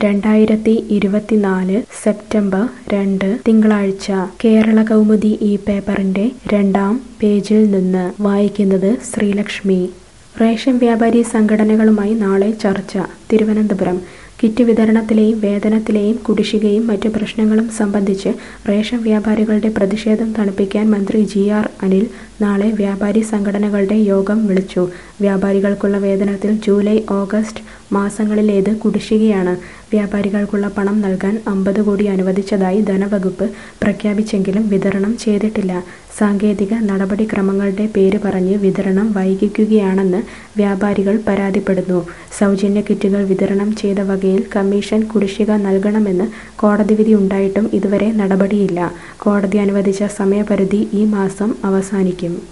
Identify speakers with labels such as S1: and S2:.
S1: 2024 September 2 തിങ്കളാഴ്ച കേരള കൗമുദി ഈ പേപ്പറിന്റെ 2-ാം പേജിൽ നിന്ന് വായിക്കുന്നത് ശ്രീലക്ഷ്മി. റേഷൻ വ്യാപാരി സംഘടനകളുമായി നാളെ ചർച്ച. തിരുവനന്തപുരം കിറ്റ് വിതരണത്തിലെയും വേതനത്തിലെയും കുടിശ്ശികയും മറ്റു പ്രശ്നങ്ങളും സംബന്ധിച്ച് റേഷൻ വ്യാപാരികളുടെ പ്രതിഷേധം തണുപ്പിക്കാൻ മന്ത്രി GR അനിൽ നാളെ വ്യാപാരി സംഘടനകളുടെ യോഗം വിളിച്ചു. വ്യാപാരികൾക്കുള്ള വേതനത്തിൽ ജൂലൈ, ഓഗസ്റ്റ് മാസങ്ങളിലേത് കുടിശ്ശികയാണ്. വ്യാപാരികൾക്കുള്ള പണം നൽകാൻ 50 കോടി അനുവദിച്ചതായി ധനവകുപ്പ് പ്രഖ്യാപിച്ചെങ്കിലും വിതരണം ചെയ്തിട്ടില്ല. സാങ്കേതിക നടപടിക്രമങ്ങളുടെ പേര് പറഞ്ഞ് വിതരണം വൈകിക്കുകയാണെന്ന് വ്യാപാരികൾ പരാതിപ്പെടുന്നു. സൗജന്യ കിറ്റുകൾ വിതരണം ചെയ്ത വകയിൽ കമ്മീഷൻ കുടിശ്ശിക നൽകണമെന്ന് കോടതി വിധി ഉണ്ടായിട്ടും ഇതുവരെ നടപടിയില്ല. കോടതി അനുവദിച്ച സമയപരിധി ഈ മാസം അവസാനിക്കും.